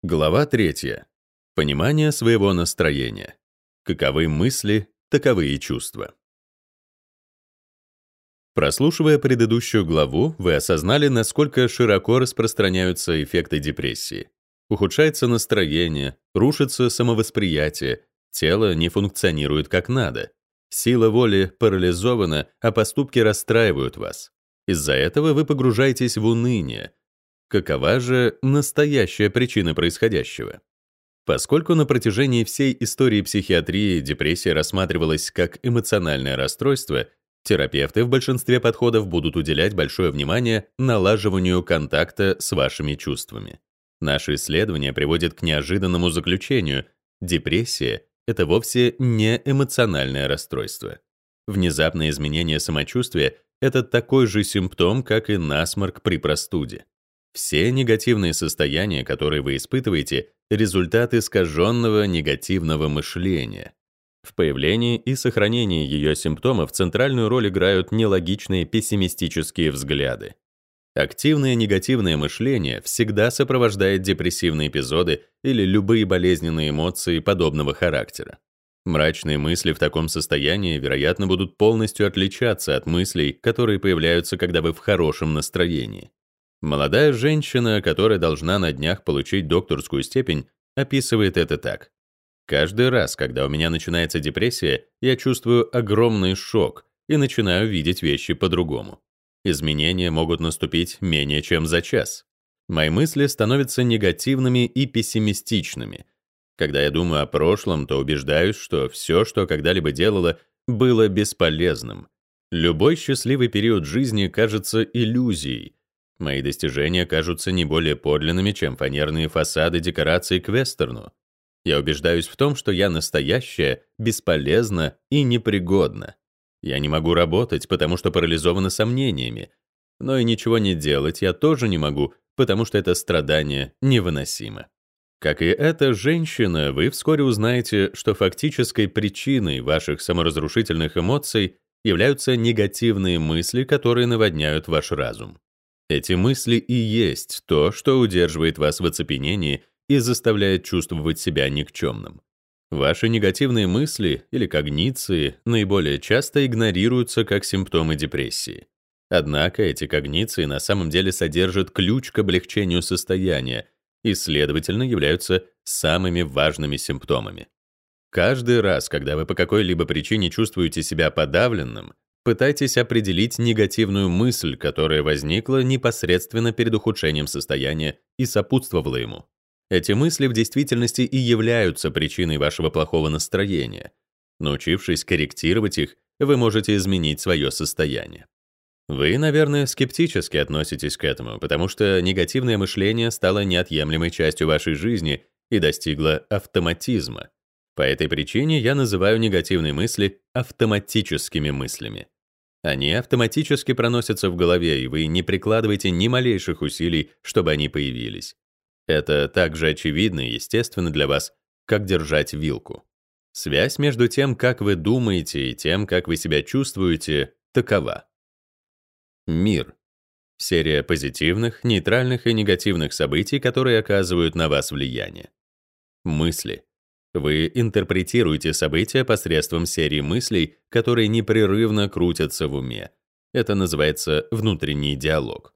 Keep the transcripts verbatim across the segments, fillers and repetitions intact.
Глава третья. Понимание своего настроения. Каковы мысли, таковы и чувства. Прослушивая предыдущую главу, вы осознали, насколько широко распространяются эффекты депрессии. Ухудшается настроение, рушится самовосприятие, тело не функционирует как надо. Сила воли парализована, а поступки расстраивают вас. Из-за этого вы погружаетесь в уныние. Какова же настоящая причина происходящего? Поскольку на протяжении всей истории психиатрии депрессия рассматривалась как эмоциональное расстройство, терапевты в большинстве подходов будут уделять большое внимание налаживанию контакта с вашими чувствами. Наши исследования приводят к неожиданному заключению: депрессия — это вовсе не эмоциональное расстройство. Внезапное изменение самочувствия — это такой же симптом, как и насморк при простуде. Все негативные состояния, которые вы испытываете, результат искаженного негативного мышления. В появлении и сохранении ее симптомов центральную роль играют нелогичные пессимистические взгляды. Активное негативное мышление всегда сопровождает депрессивные эпизоды или любые болезненные эмоции подобного характера. Мрачные мысли в таком состоянии, вероятно, будут полностью отличаться от мыслей, которые появляются, когда вы в хорошем настроении. Молодая женщина, которая должна на днях получить докторскую степень, описывает это так. «Каждый раз, когда у меня начинается депрессия, я чувствую огромный шок и начинаю видеть вещи по-другому. Изменения могут наступить менее чем за час. Мои мысли становятся негативными и пессимистичными. Когда я думаю о прошлом, то убеждаюсь, что все, что когда-либо делала, было бесполезным. Любой счастливый период жизни кажется иллюзией. Мои достижения кажутся не более подлинными, чем фанерные фасады декораций к вестерну. Я убеждаюсь в том, что я настоящая, бесполезна и непригодна. Я не могу работать, потому что парализована сомнениями. Но и ничего не делать я тоже не могу, потому что это страдание невыносимо». Как и эта женщина, вы вскоре узнаете, что фактической причиной ваших саморазрушительных эмоций являются негативные мысли, которые наводняют ваш разум. Эти мысли и есть то, что удерживает вас в оцепенении и заставляет чувствовать себя никчемным. Ваши негативные мысли или когниции наиболее часто игнорируются как симптомы депрессии. Однако эти когниции на самом деле содержат ключ к облегчению состояния и, следовательно, являются самыми важными симптомами. Каждый раз, когда вы по какой-либо причине чувствуете себя подавленным, пытайтесь определить негативную мысль, которая возникла непосредственно перед ухудшением состояния и сопутствовала ему. Эти мысли в действительности и являются причиной вашего плохого настроения. Научившись корректировать их, вы можете изменить свое состояние. Вы, наверное, скептически относитесь к этому, потому что негативное мышление стало неотъемлемой частью вашей жизни и достигло автоматизма. По этой причине я называю негативные мысли автоматическими мыслями. Они автоматически проносятся в голове, и вы не прикладываете ни малейших усилий, чтобы они появились. Это так же очевидно и естественно для вас, как держать вилку. Связь между тем, как вы думаете, и тем, как вы себя чувствуете, такова. Мир. Серия позитивных, нейтральных и негативных событий, которые оказывают на вас влияние. Мысли. Вы интерпретируете события посредством серии мыслей, которые непрерывно крутятся в уме. Это называется внутренний диалог.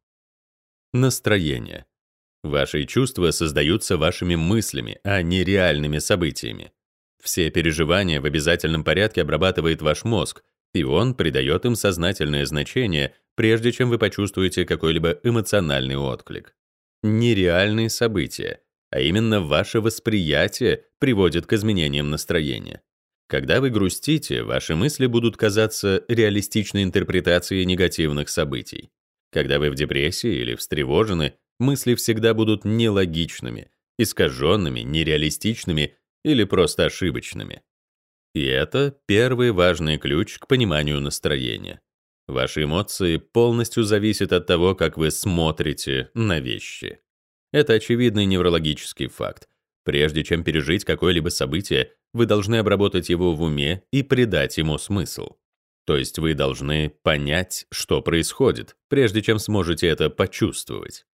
Настроение. Ваши чувства создаются вашими мыслями, а не реальными событиями. Все переживания в обязательном порядке обрабатывает ваш мозг, и он придает им сознательное значение, прежде чем вы почувствуете какой-либо эмоциональный отклик. Нереальные события, а именно ваше восприятие, приводит к изменениям настроения. Когда вы грустите, ваши мысли будут казаться реалистичной интерпретацией негативных событий. Когда вы в депрессии или встревожены, мысли всегда будут нелогичными, искаженными, нереалистичными или просто ошибочными. И это первый важный ключ к пониманию настроения. Ваши эмоции полностью зависят от того, как вы смотрите на вещи. Это очевидный неврологический факт. Прежде чем пережить какое-либо событие, вы должны обработать его в уме и придать ему смысл. То есть вы должны понять, что происходит, прежде чем сможете это почувствовать.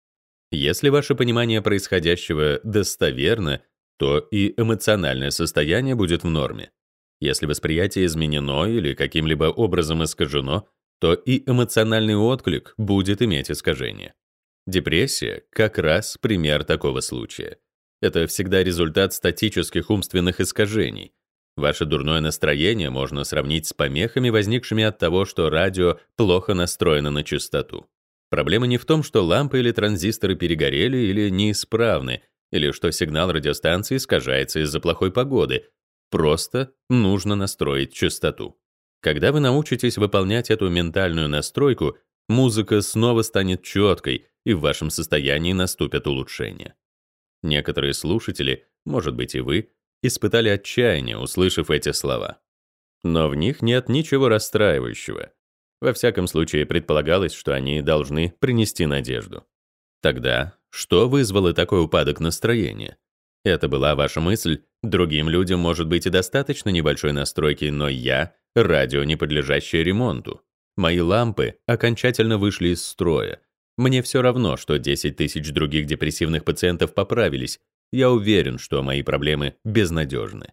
Если ваше понимание происходящего достоверно, то и эмоциональное состояние будет в норме. Если восприятие изменено или каким-либо образом искажено, то и эмоциональный отклик будет иметь искажение. Депрессия — как раз пример такого случая. Это всегда результат статических умственных искажений. Ваше дурное настроение можно сравнить с помехами, возникшими от того, что радио плохо настроено на частоту. Проблема не в том, что лампы или транзисторы перегорели или неисправны, или что сигнал радиостанции искажается из-за плохой погоды. Просто нужно настроить частоту. Когда вы научитесь выполнять эту ментальную настройку, музыка снова станет четкой, и в вашем состоянии наступят улучшения. Некоторые слушатели, может быть и вы, испытали отчаяние, услышав эти слова. Но в них нет ничего расстраивающего. Во всяком случае, предполагалось, что они должны принести надежду. Тогда что вызвало такой упадок настроения? Это была ваша мысль: другим людям может быть и достаточно небольшой настройки, но я — радио, не подлежащее ремонту. Мои лампы окончательно вышли из строя. Мне все равно, что десять тысяч других депрессивных пациентов поправились. Я уверен, что мои проблемы безнадежны.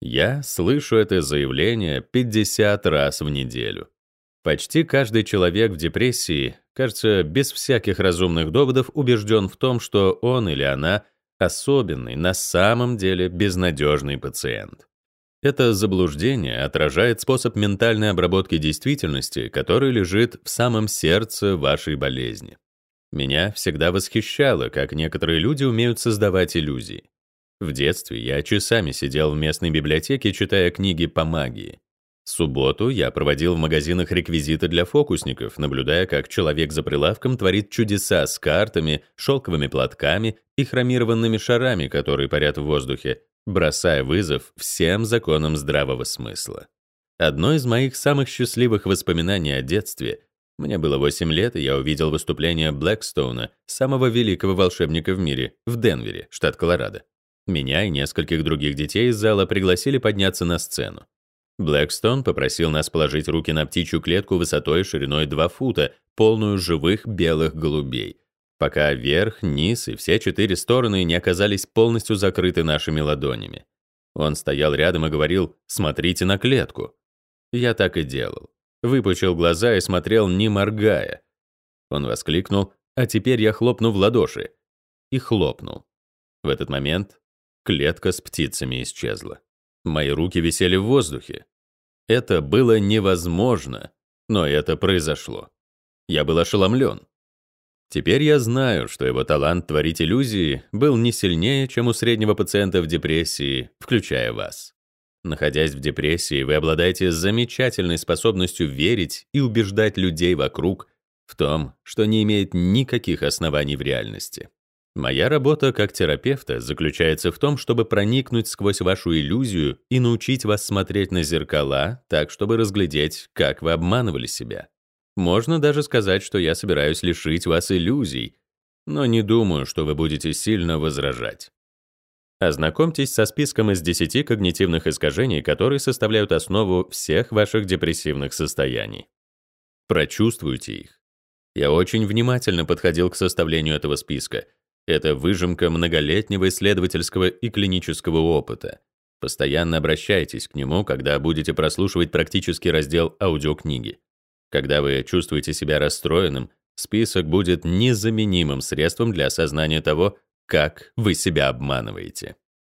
Я слышу это заявление пятьдесят раз в неделю. Почти каждый человек в депрессии, кажется, без всяких разумных доводов убежден в том, что он или она особенный, на самом деле безнадежный пациент. Это заблуждение отражает способ ментальной обработки действительности, который лежит в самом сердце вашей болезни. Меня всегда восхищало, как некоторые люди умеют создавать иллюзии. В детстве я часами сидел в местной библиотеке, читая книги по магии. Субботу я проводил в магазинах реквизита для фокусников, наблюдая, как человек за прилавком творит чудеса с картами, шелковыми платками и хромированными шарами, которые парят в воздухе, бросая вызов всем законам здравого смысла. Одно из моих самых счастливых воспоминаний о детстве — мне было восемь лет, и я увидел выступление Блэкстоуна, самого великого волшебника в мире, в Денвере, штат Колорадо. Меня и нескольких других детей из зала пригласили подняться на сцену. Блэкстоун попросил нас положить руки на птичью клетку высотой и шириной два фута, полную живых белых голубей, пока верх, низ и все четыре стороны не оказались полностью закрыты нашими ладонями. Он стоял рядом и говорил: «Смотрите на клетку». Я так и делал. Выпучил глаза и смотрел, не моргая. Он воскликнул: «А теперь я хлопну в ладоши». И хлопнул. В этот момент клетка с птицами исчезла. Мои руки висели в воздухе. Это было невозможно, но это произошло. Я был ошеломлен. Теперь я знаю, что его талант творить иллюзии был не сильнее, чем у среднего пациента в депрессии, включая вас. Находясь в депрессии, вы обладаете замечательной способностью верить и убеждать людей вокруг в том, что не имеет никаких оснований в реальности. Моя работа как терапевта заключается в том, чтобы проникнуть сквозь вашу иллюзию и научить вас смотреть на зеркала так, чтобы разглядеть, как вы обманывали себя. Можно даже сказать, что я собираюсь лишить вас иллюзий, но не думаю, что вы будете сильно возражать. Ознакомьтесь со списком из десяти когнитивных искажений, которые составляют основу всех ваших депрессивных состояний. Прочувствуйте их. Я очень внимательно подходил к составлению этого списка. Это выжимка многолетнего исследовательского и клинического опыта. Постоянно обращайтесь к нему, когда будете прослушивать практический раздел аудиокниги. Когда вы чувствуете себя расстроенным, список будет незаменимым средством для осознания того, как вы себя обманываете.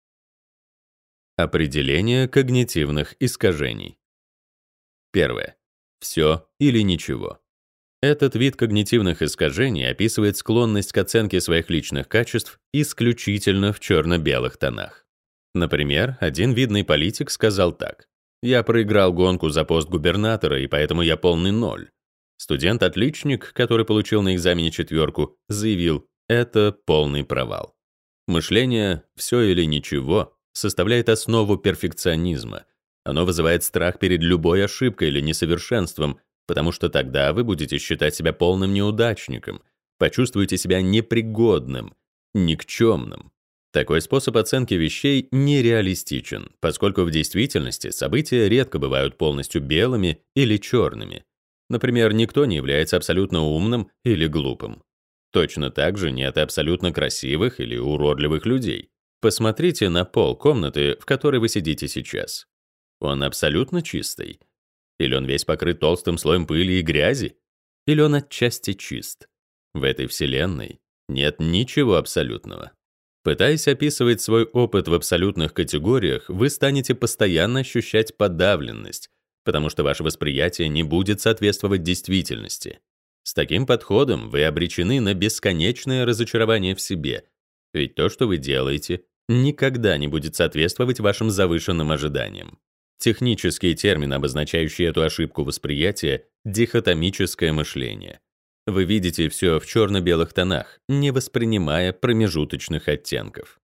Определение когнитивных искажений. Первое. Все или ничего. Этот вид когнитивных искажений описывает склонность к оценке своих личных качеств исключительно в черно-белых тонах. Например, один видный политик сказал так: «Я проиграл гонку за пост губернатора, и поэтому я полный ноль». Студент-отличник, который получил на экзамене четверку, заявил: «Это полный провал». Мышление «все или ничего» составляет основу перфекционизма. Оно вызывает страх перед любой ошибкой или несовершенством, потому что тогда вы будете считать себя полным неудачником, почувствуете себя непригодным, никчемным. Такой способ оценки вещей нереалистичен, поскольку в действительности события редко бывают полностью белыми или черными. Например, никто не является абсолютно умным или глупым. Точно так же нет абсолютно красивых или уродливых людей. Посмотрите на пол комнаты, в которой вы сидите сейчас. Он абсолютно чистый? Или он весь покрыт толстым слоем пыли и грязи? Или он отчасти чист? В этой вселенной нет ничего абсолютного. Пытаясь описывать свой опыт в абсолютных категориях, вы станете постоянно ощущать подавленность, потому что ваше восприятие не будет соответствовать действительности. С таким подходом вы обречены на бесконечное разочарование в себе, ведь то, что вы делаете, никогда не будет соответствовать вашим завышенным ожиданиям. Технический термин, обозначающий эту ошибку восприятия — дихотомическое мышление. Вы видите все в черно-белых тонах, не воспринимая промежуточных оттенков.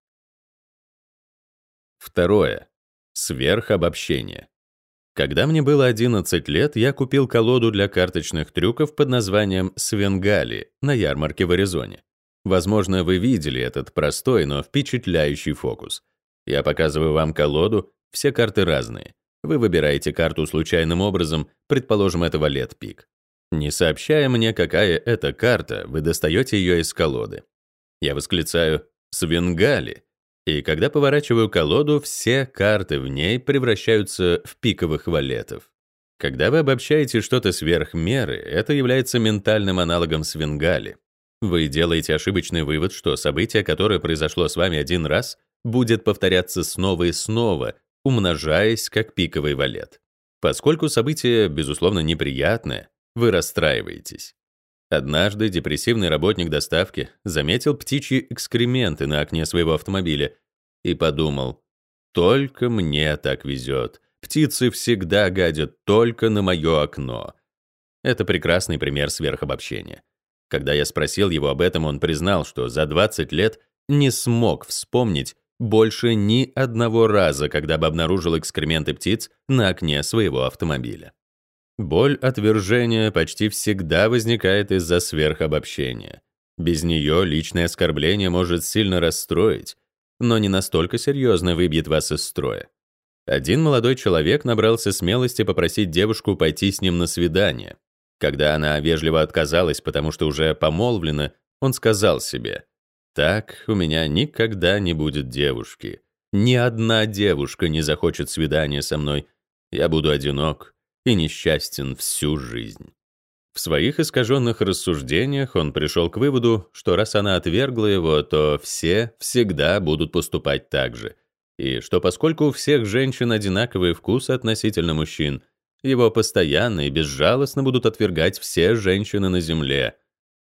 Второе. Сверхобобщение. Когда мне было одиннадцать лет, я купил колоду для карточных трюков под названием «Свенгали» на ярмарке в Аризоне. Возможно, вы видели этот простой, но впечатляющий фокус. Я показываю вам колоду, все карты разные. Вы выбираете карту случайным образом, предположим, это валет-пик. Не сообщая мне, какая это карта, вы достаете ее из колоды. Я восклицаю «Свенгали», и когда поворачиваю колоду, все карты в ней превращаются в пиковых валетов. Когда вы обобщаете что-то сверх меры, это является ментальным аналогом свенгали. Вы делаете ошибочный вывод, что событие, которое произошло с вами один раз, будет повторяться снова и снова, умножаясь как пиковый валет. Поскольку событие, безусловно, неприятное, вы расстраиваетесь. Однажды депрессивный работник доставки заметил птичьи экскременты на окне своего автомобиля и подумал: «Только мне так везет. Птицы всегда гадят только на мое окно». Это прекрасный пример сверхобобщения. Когда я спросил его об этом, он признал, что за двадцать лет не смог вспомнить больше ни одного раза, когда бы обнаружил экскременты птиц на окне своего автомобиля. Боль отвержения почти всегда возникает из-за сверхобобщения. Без нее личное оскорбление может сильно расстроить, но не настолько серьезно выбьет вас из строя. Один молодой человек набрался смелости попросить девушку пойти с ним на свидание. Когда она вежливо отказалась, потому что уже помолвлена, он сказал себе: «Так у меня никогда не будет девушки. Ни одна девушка не захочет свидания со мной. Я буду одинок и несчастен всю жизнь». В своих искаженных рассуждениях он пришел к выводу, что раз она отвергла его, то все всегда будут поступать так же, и что поскольку у всех женщин одинаковые вкусы относительно мужчин, его постоянно и безжалостно будут отвергать все женщины на земле.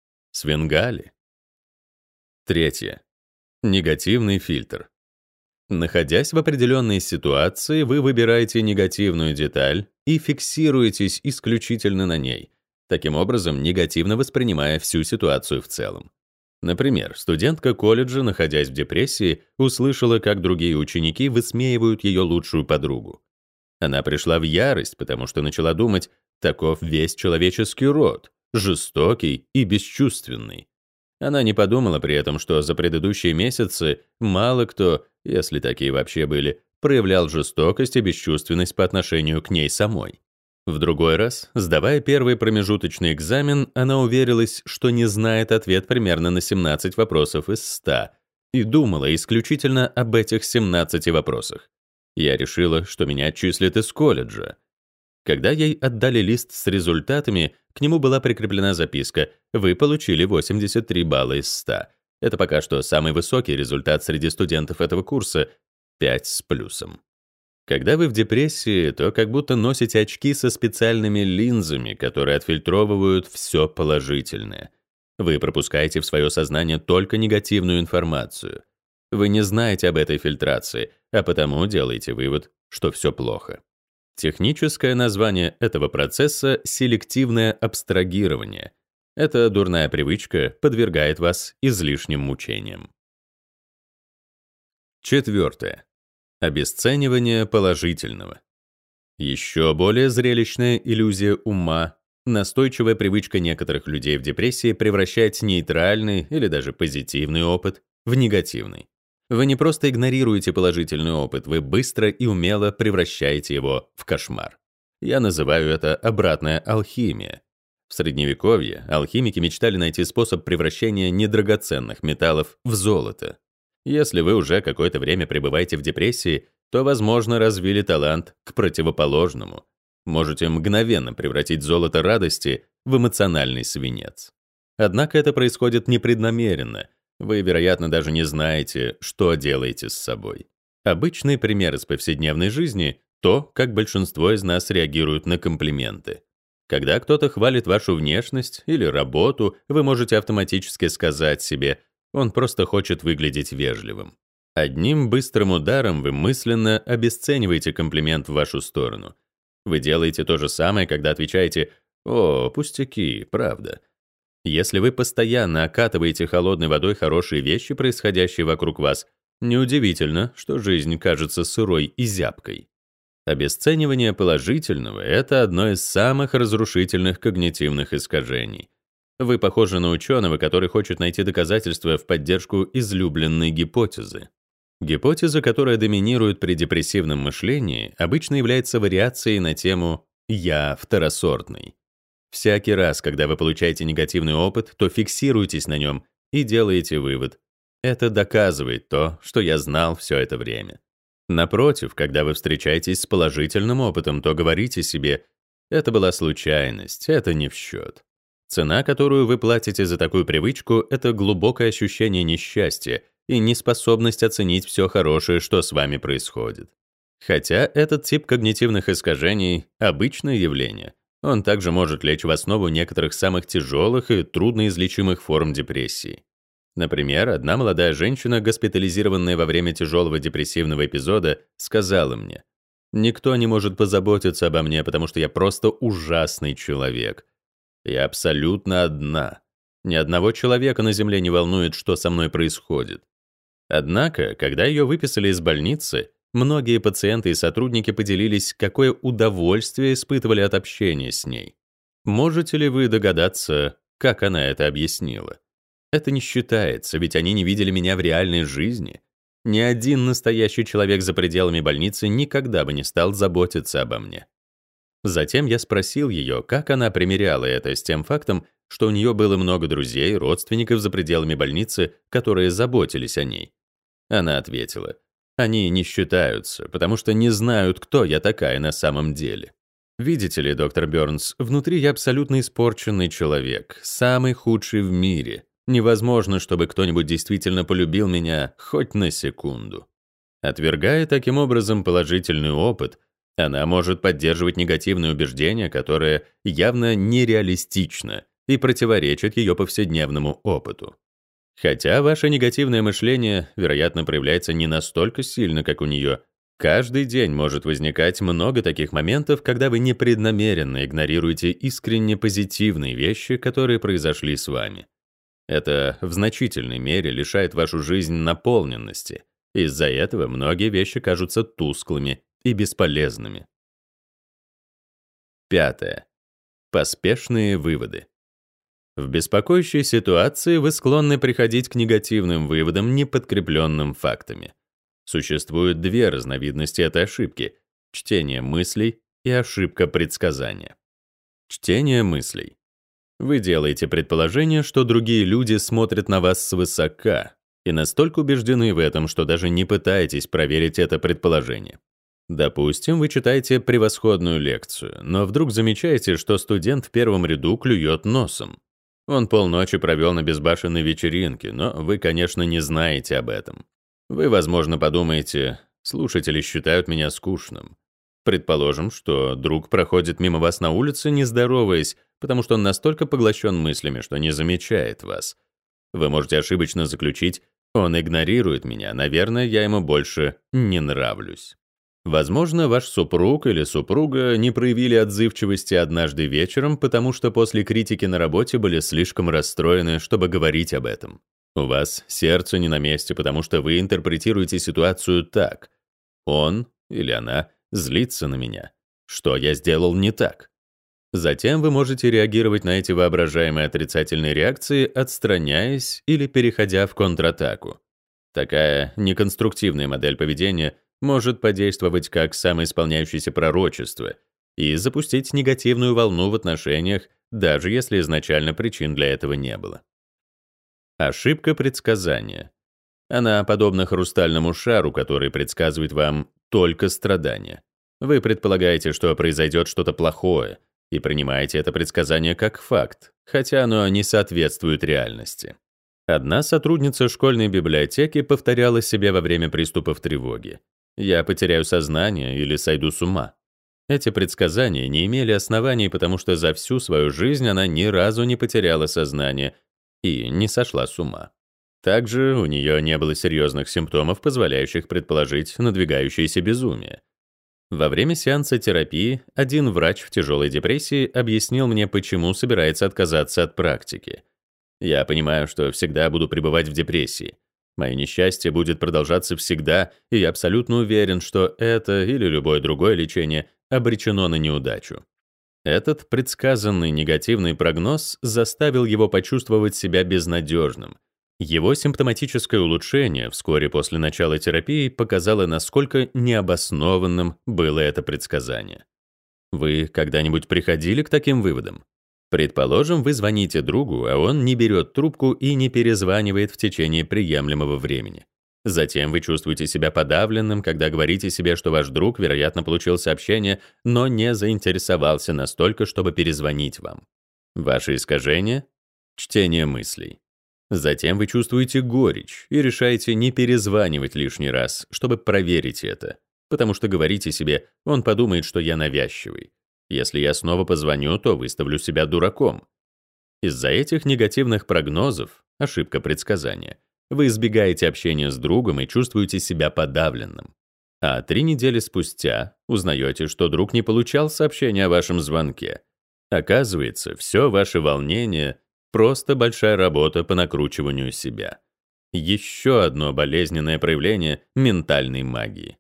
Свенгали. Третье. Негативный фильтр. Находясь в определенной ситуации, вы выбираете негативную деталь и фиксируетесь исключительно на ней, таким образом негативно воспринимая всю ситуацию в целом. Например, студентка колледжа, находясь в депрессии, услышала, как другие ученики высмеивают ее лучшую подругу. Она пришла в ярость, потому что начала думать: таков весь человеческий род, жестокий и бесчувственный. Она не подумала при этом, что за предыдущие месяцы мало кто, если такие вообще были, проявлял жестокость и бесчувственность по отношению к ней самой. В другой раз, сдавая первый промежуточный экзамен, она уверилась, что не знает ответ примерно на семнадцать вопросов из ста, и думала исключительно об этих семнадцати вопросах. Я решила, что меня отчислят из колледжа. Когда ей отдали лист с результатами, к нему была прикреплена записка: «Вы получили восемьдесят три балла из ста». Это пока что самый высокий результат среди студентов этого курса, пять с плюсом. Когда вы в депрессии, то как будто носите очки со специальными линзами, которые отфильтровывают все положительное. Вы пропускаете в свое сознание только негативную информацию. Вы не знаете об этой фильтрации, а потому делаете вывод, что все плохо. Техническое название этого процесса — селективное абстрагирование. Эта дурная привычка подвергает вас излишним мучениям. Четвертое. Обесценивание положительного. Еще более зрелищная иллюзия ума — настойчивая привычка некоторых людей в депрессии превращать нейтральный или даже позитивный опыт в негативный. Вы не просто игнорируете положительный опыт, вы быстро и умело превращаете его в кошмар. Я называю это обратная алхимия. В Средневековье алхимики мечтали найти способ превращения недрагоценных металлов в золото. Если вы уже какое-то время пребываете в депрессии, то, возможно, развили талант к противоположному. Можете мгновенно превратить золото радости в эмоциональный свинец. Однако это происходит непреднамеренно. Вы, вероятно, даже не знаете, что делаете с собой. Обычный пример из повседневной жизни — то, как большинство из нас реагируют на комплименты. Когда кто-то хвалит вашу внешность или работу, вы можете автоматически сказать себе: «Он просто хочет выглядеть вежливым». Одним быстрым ударом вы мысленно обесцениваете комплимент в вашу сторону. Вы делаете то же самое, когда отвечаете: «О, пустяки, правда». Если вы постоянно окатываете холодной водой хорошие вещи, происходящие вокруг вас, неудивительно, что жизнь кажется сырой и зябкой. Обесценивание положительного — это одно из самых разрушительных когнитивных искажений. Вы похожи на ученого, который хочет найти доказательства в поддержку излюбленной гипотезы. Гипотеза, которая доминирует при депрессивном мышлении, обычно является вариацией на тему «я второсортный». Всякий раз, когда вы получаете негативный опыт, то фиксируетесь на нем и делаете вывод: это доказывает то, что я знал все это время. Напротив, когда вы встречаетесь с положительным опытом, то говорите себе: это была случайность, это не в счет. Цена, которую вы платите за такую привычку, это глубокое ощущение несчастья и неспособность оценить все хорошее, что с вами происходит. Хотя этот тип когнитивных искажений — обычное явление, он также может лечь в основу некоторых самых тяжелых и трудноизлечимых форм депрессии. Например, одна молодая женщина, госпитализированная во время тяжелого депрессивного эпизода, сказала мне: «Никто не может позаботиться обо мне, потому что я просто ужасный человек. Я абсолютно одна. Ни одного человека на Земле не волнует, что со мной происходит». Однако, когда ее выписали из больницы, многие пациенты и сотрудники поделились, какое удовольствие испытывали от общения с ней. Можете ли вы догадаться, как она это объяснила? Это не считается, ведь они не видели меня в реальной жизни. Ни один настоящий человек за пределами больницы никогда бы не стал заботиться обо мне. Затем я спросил ее, как она примеряла это с тем фактом, что у нее было много друзей, родственников за пределами больницы, которые заботились о ней. Она ответила: «Они не считаются, потому что не знают, кто я такая на самом деле». Видите ли, доктор Бёрнс, внутри я абсолютно испорченный человек, самый худший в мире. Невозможно, чтобы кто-нибудь действительно полюбил меня хоть на секунду. Отвергая таким образом положительный опыт, она может поддерживать негативные убеждения, которые явно нереалистичны и противоречат ее повседневному опыту. Хотя ваше негативное мышление, вероятно, проявляется не настолько сильно, как у нее, каждый день может возникать много таких моментов, когда вы непреднамеренно игнорируете искренне позитивные вещи, которые произошли с вами. Это в значительной мере лишает вашу жизнь наполненности. Из-за этого многие вещи кажутся тусклыми и бесполезными. Пятое. Поспешные выводы. В беспокоящей ситуации вы склонны приходить к негативным выводам, не подкрепленным фактами. Существуют две разновидности этой ошибки — чтение мыслей и ошибка предсказания. Чтение мыслей. Вы делаете предположение, что другие люди смотрят на вас свысока, и настолько убеждены в этом, что даже не пытаетесь проверить это предположение. Допустим, вы читаете превосходную лекцию, но вдруг замечаете, что студент в первом ряду клюет носом. Он полночи провел на безбашенной вечеринке, но вы, конечно, не знаете об этом. Вы, возможно, подумаете: слушатели считают меня скучным. Предположим, что друг проходит мимо вас на улице, не здороваясь, потому что он настолько поглощен мыслями, что не замечает вас. Вы можете ошибочно заключить: он игнорирует меня, наверное, я ему больше не нравлюсь. Возможно, ваш супруг или супруга не проявили отзывчивости однажды вечером, потому что после критики на работе были слишком расстроены, чтобы говорить об этом. У вас сердце не на месте, потому что вы интерпретируете ситуацию так: он или она злится на меня. Что я сделал не так? Затем вы можете реагировать на эти воображаемые отрицательные реакции, отстраняясь или переходя в контратаку. Такая неконструктивная модель поведения может подействовать как самоисполняющееся пророчество и запустить негативную волну в отношениях, даже если изначально причин для этого не было. Ошибка предсказания. Она подобна хрустальному шару, который предсказывает вам только страдания. Вы предполагаете, что произойдет что-то плохое, и принимаете это предсказание как факт, хотя оно не соответствует реальности. Одна сотрудница школьной библиотеки повторяла себе во время приступов тревоги: «Я потеряю сознание или сойду с ума». Эти предсказания не имели оснований, потому что за всю свою жизнь она ни разу не потеряла сознание и не сошла с ума. Также у нее не было серьезных симптомов, позволяющих предположить надвигающееся безумие. Во время сеанса терапии один врач в тяжелой депрессии объяснил мне, почему собирается отказаться от практики. «Я понимаю, что всегда буду пребывать в депрессии. Мое несчастье будет продолжаться всегда, и я абсолютно уверен, что это или любое другое лечение обречено на неудачу». Этот предсказанный негативный прогноз заставил его почувствовать себя безнадежным. Его симптоматическое улучшение вскоре после начала терапии показало, насколько необоснованным было это предсказание. Вы когда-нибудь приходили к таким выводам? Предположим, вы звоните другу, а он не берет трубку и не перезванивает в течение приемлемого времени. Затем вы чувствуете себя подавленным, когда говорите себе, что ваш друг, вероятно, получил сообщение, но не заинтересовался настолько, чтобы перезвонить вам. Ваше искажение — чтение мыслей. Затем вы чувствуете горечь и решаете не перезванивать лишний раз, чтобы проверить это, потому что говорите себе: «Он подумает, что я навязчивый. Если я снова позвоню, то выставлю себя дураком». Из-за этих негативных прогнозов, ошибка предсказания, вы избегаете общения с другом и чувствуете себя подавленным. А три недели спустя узнаете, что друг не получал сообщения о вашем звонке. Оказывается, все ваше волнение — просто большая работа по накручиванию себя. Еще одно болезненное проявление ментальной магии.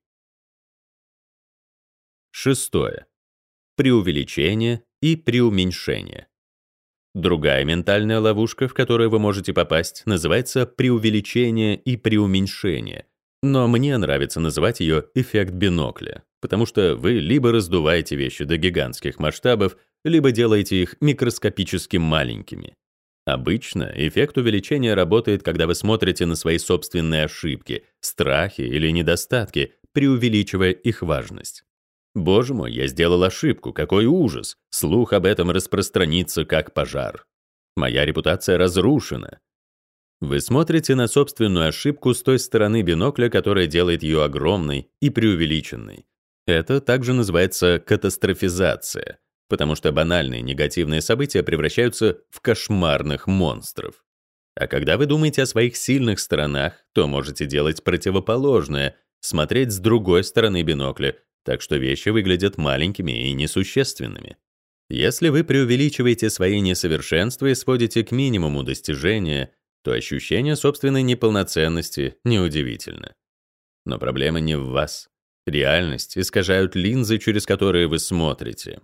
Шестое. Преувеличение и преуменьшение. Другая ментальная ловушка, в которую вы можете попасть, называется преувеличение и преуменьшение. Но мне нравится называть ее эффект бинокля, потому что вы либо раздуваете вещи до гигантских масштабов, либо делаете их микроскопически маленькими. Обычно эффект увеличения работает, когда вы смотрите на свои собственные ошибки, страхи или недостатки, преувеличивая их важность. «Боже мой, я сделал ошибку, какой ужас! Слух об этом распространится как пожар. Моя репутация разрушена». Вы смотрите на собственную ошибку с той стороны бинокля, которая делает ее огромной и преувеличенной. Это также называется катастрофизация, потому что банальные негативные события превращаются в кошмарных монстров. А когда вы думаете о своих сильных сторонах, то можете делать противоположное, смотреть с другой стороны бинокля, так что вещи выглядят маленькими и несущественными. Если вы преувеличиваете свои несовершенства и сводите к минимуму достижения, то ощущение собственной неполноценности неудивительно. Но проблема не в вас. Реальность искажают линзы, через которые вы смотрите.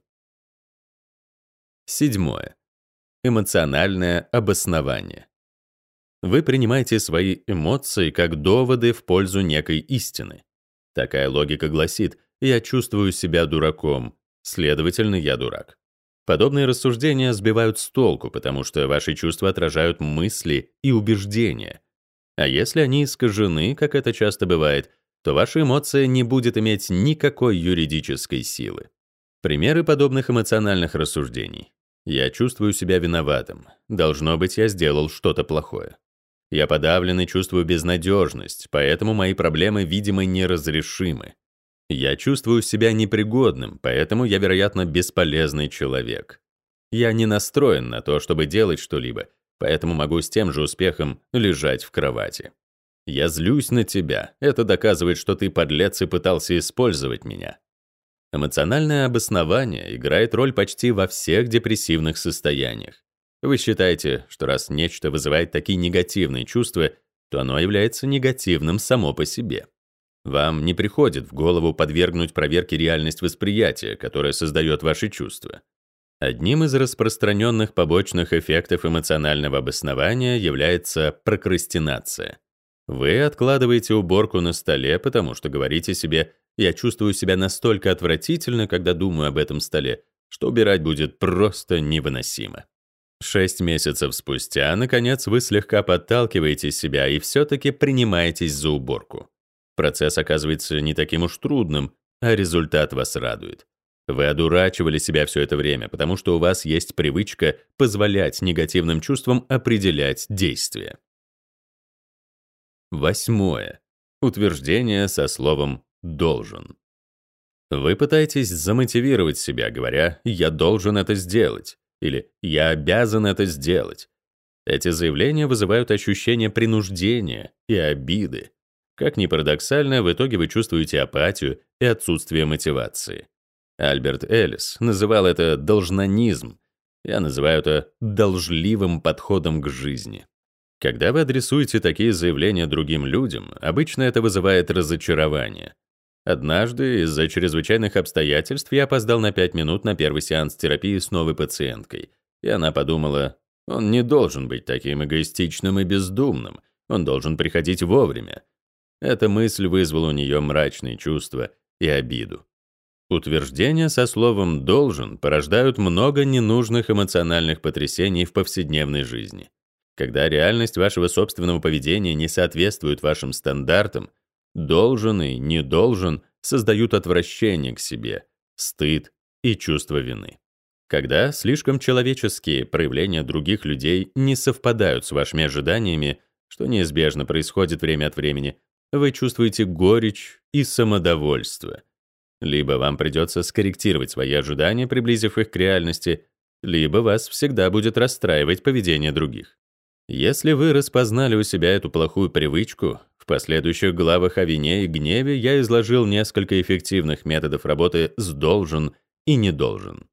Седьмое. Эмоциональное обоснование. Вы принимаете свои эмоции как доводы в пользу некой истины. Такая логика гласит: «Я чувствую себя дураком, следовательно, я дурак». Подобные рассуждения сбивают с толку, потому что ваши чувства отражают мысли и убеждения. А если они искажены, как это часто бывает, то ваша эмоция не будет иметь никакой юридической силы. Примеры подобных эмоциональных рассуждений. Я чувствую себя виноватым. Должно быть, я сделал что-то плохое. Я подавлен и чувствую безнадежность, поэтому мои проблемы, видимо, неразрешимы. Я чувствую себя непригодным, поэтому я, вероятно, бесполезный человек. Я не настроен на то, чтобы делать что-либо, поэтому могу с тем же успехом лежать в кровати. Я злюсь на тебя. Это доказывает, что ты подлец и пытался использовать меня. Эмоциональное обоснование играет роль почти во всех депрессивных состояниях. Вы считаете, что раз нечто вызывает такие негативные чувства, то оно является негативным само по себе. Вам не приходит в голову подвергнуть проверке реальность восприятия, которая создает ваши чувства. Одним из распространенных побочных эффектов эмоционального обоснования является прокрастинация. Вы откладываете уборку на столе, потому что говорите себе: «Я чувствую себя настолько отвратительно, когда думаю об этом столе, что убирать будет просто невыносимо. Шесть месяцев спустя, наконец, вы слегка подталкиваете себя и все-таки принимаетесь за уборку. Процесс оказывается не таким уж трудным, а результат вас радует. Вы одурачивали себя все это время, потому что у вас есть привычка позволять негативным чувствам определять действия. Восьмое. Утверждение со словом «должен». Вы пытаетесь замотивировать себя, говоря «я должен это сделать» или «я обязан это сделать». Эти заявления вызывают ощущение принуждения и обиды. Как ни парадоксально, в итоге вы чувствуете апатию и отсутствие мотивации. Альберт Эллис называл это должнонизм. Я называю это должливым подходом к жизни. Когда вы адресуете такие заявления другим людям, обычно это вызывает разочарование. Однажды из-за чрезвычайных обстоятельств я опоздал на пять минут на первый сеанс терапии с новой пациенткой. И она подумала, он не должен быть таким эгоистичным и бездумным, он должен приходить вовремя. Эта мысль вызвала у нее мрачные чувства и обиду. Утверждения со словом «должен» порождают много ненужных эмоциональных потрясений в повседневной жизни. Когда реальность вашего собственного поведения не соответствует вашим стандартам, «должен» и «не должен» создают отвращение к себе, стыд и чувство вины. Когда слишком человеческие проявления других людей не совпадают с вашими ожиданиями, что неизбежно происходит время от времени, вы чувствуете горечь и самодовольство. Либо вам придется скорректировать свои ожидания, приблизив их к реальности, либо вас всегда будет расстраивать поведение других. Если вы распознали у себя эту плохую привычку, в последующих главах о вине и гневе я изложил несколько эффективных методов работы с «должен» и «не должен».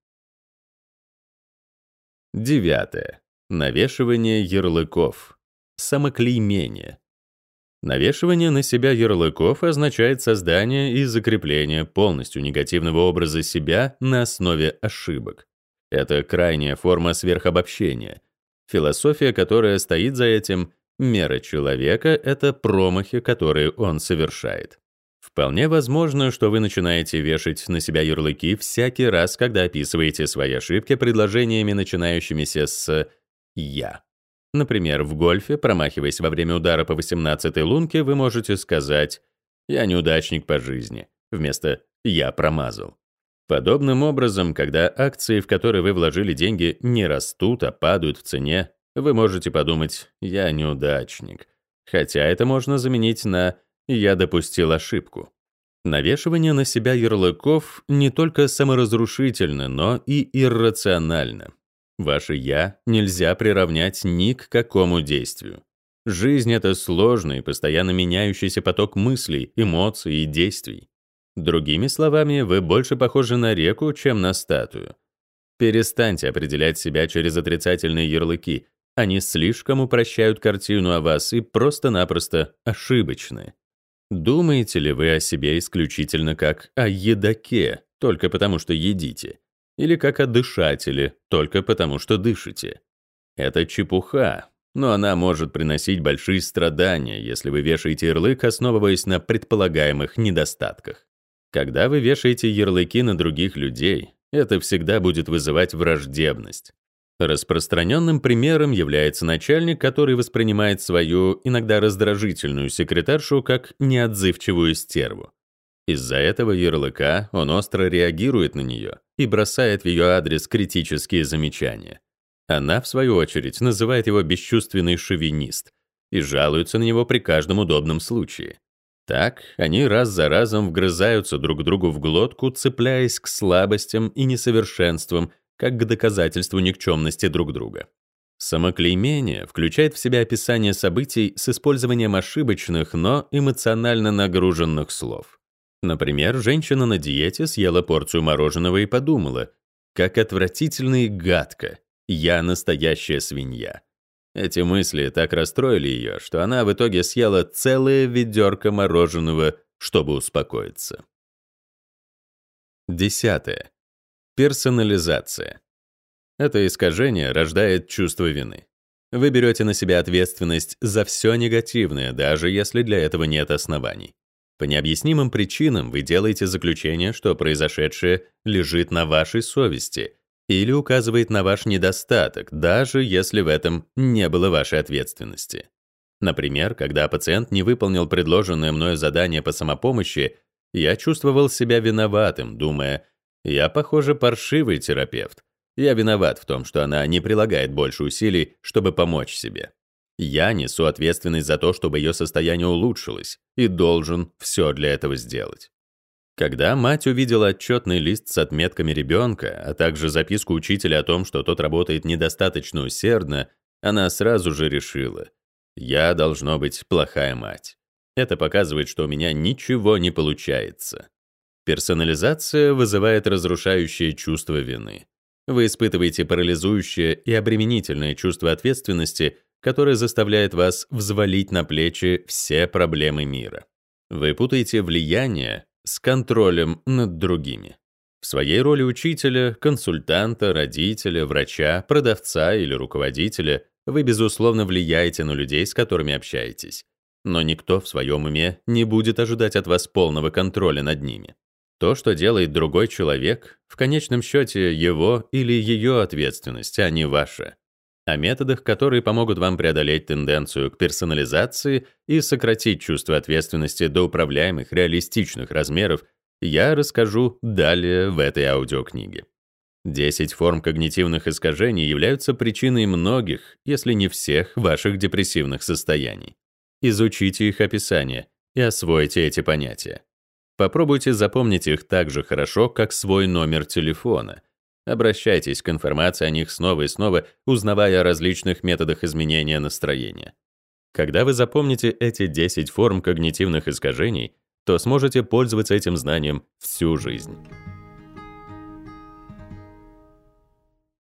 Девятое. Навешивание ярлыков. Самоклеймение. Навешивание на себя ярлыков означает создание и закрепление полностью негативного образа себя на основе ошибок. Это крайняя форма сверхобобщения. Философия, которая стоит за этим, мера человека — это промахи, которые он совершает. Вполне возможно, что вы начинаете вешать на себя ярлыки всякий раз, когда описываете свои ошибки предложениями, начинающимися с «я». Например, в гольфе, промахиваясь во время удара по восемнадцатой лунке, вы можете сказать «я неудачник по жизни» вместо «я промазал». Подобным образом, когда акции, в которые вы вложили деньги, не растут, а падают в цене, вы можете подумать «я неудачник», хотя это можно заменить на «я допустил ошибку». Навешивание на себя ярлыков не только саморазрушительно, но и иррационально. Ваше «я» нельзя приравнять ни к какому действию. Жизнь — это сложный и постоянно меняющийся поток мыслей, эмоций и действий. Другими словами, вы больше похожи на реку, чем на статую. Перестаньте определять себя через отрицательные ярлыки. Они слишком упрощают картину о вас и просто-напросто ошибочны. Думаете ли вы о себе исключительно как о едоке, только потому что едите? Или как о дышателе, только потому что дышите? Это чепуха, но она может приносить большие страдания, если вы вешаете ярлык, основываясь на предполагаемых недостатках. Когда вы вешаете ярлыки на других людей, это всегда будет вызывать враждебность. Распространенным примером является начальник, который воспринимает свою иногда раздражительную секретаршу как неотзывчивую стерву. Из-за этого ярлыка он остро реагирует на нее и бросает в ее адрес критические замечания. Она, в свою очередь, называет его бесчувственный шовинист и жалуется на него при каждом удобном случае. Так, они раз за разом вгрызаются друг другу в глотку, цепляясь к слабостям и несовершенствам, как к доказательству никчемности друг друга. Самоклеймение включает в себя описание событий с использованием ошибочных, но эмоционально нагруженных слов. Например, женщина на диете съела порцию мороженого и подумала, как отвратительно и гадко, я настоящая свинья. Эти мысли так расстроили ее, что она в итоге съела целое ведерко мороженого, чтобы успокоиться. Десятое. Персонализация. Это искажение рождает чувство вины. Вы берете на себя ответственность за все негативное, даже если для этого нет оснований. По необъяснимым причинам вы делаете заключение, что произошедшее лежит на вашей совести или указывает на ваш недостаток, даже если в этом не было вашей ответственности. Например, когда пациент не выполнил предложенное мною задание по самопомощи, я чувствовал себя виноватым, думая: «Я, похоже, паршивый терапевт. Я виноват в том, что она не прилагает больше усилий, чтобы помочь себе. Я несу ответственность за то, чтобы ее состояние улучшилось, и должен все для этого сделать». Когда мать увидела отчетный лист с отметками ребенка, а также записку учителя о том, что тот работает недостаточно усердно, она сразу же решила: «Я, должно быть, плохая мать. Это показывает, что у меня ничего не получается». Персонализация вызывает разрушающее чувство вины. Вы испытываете парализующее и обременительное чувство ответственности, которое заставляет вас взвалить на плечи все проблемы мира. Вы путаете влияние с контролем над другими. В своей роли учителя, консультанта, родителя, врача, продавца или руководителя вы, безусловно, влияете на людей, с которыми общаетесь. Но никто в своем уме не будет ожидать от вас полного контроля над ними. То, что делает другой человек, в конечном счете его или ее ответственность, а не ваша. О методах, которые помогут вам преодолеть тенденцию к персонализации и сократить чувство ответственности до управляемых реалистичных размеров, я расскажу далее в этой аудиокниге. десять форм когнитивных искажений являются причиной многих, если не всех, ваших депрессивных состояний. Изучите их описание и освойте эти понятия. Попробуйте запомнить их так же хорошо, как свой номер телефона. Обращайтесь к информации о них снова и снова, узнавая о различных методах изменения настроения. Когда вы запомните эти десять форм когнитивных искажений, то сможете пользоваться этим знанием всю жизнь.